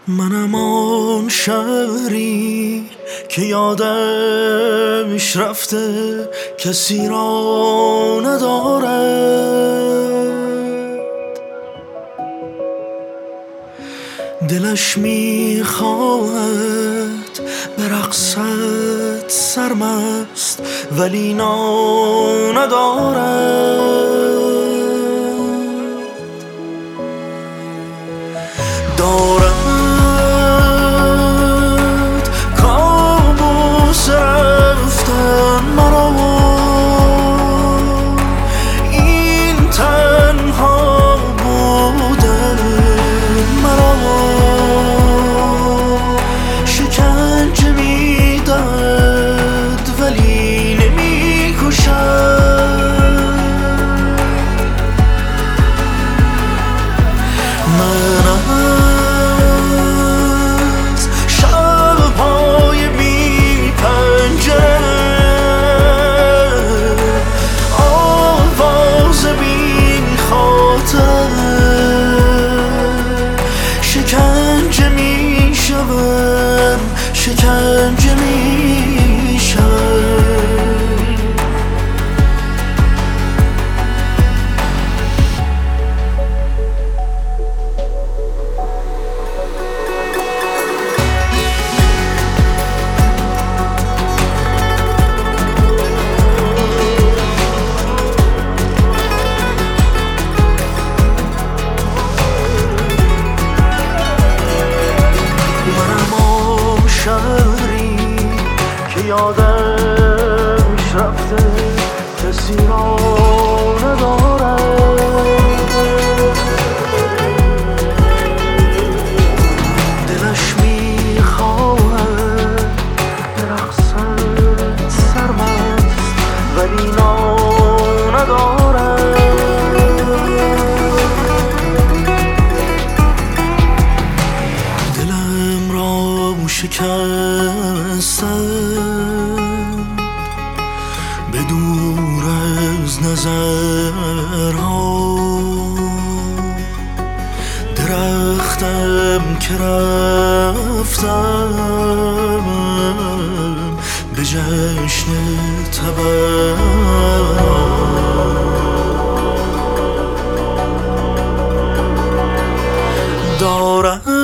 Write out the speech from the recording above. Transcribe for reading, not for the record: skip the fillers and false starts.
منم آن شهری که یادش رفته کسی را ندارد، دلش میخواهد به رقصت سرمست ولی نا ندارد. دارد کابوس رفتن مرا، این تنها بودن مرا، شکنجه میدهد ولی نمیکشد. من از شب‌های بی پنجره، آواز بی خاطره، شکنجه میشوم، شکنجه میشوم. شهری که یادش رفته کسی را ندارد، دلش میخواهد به رقصت سرمست ولی نا ندارد. دلم را شکستم به دور از نظرها، درختم که رفتم به جشن تبرها. دارم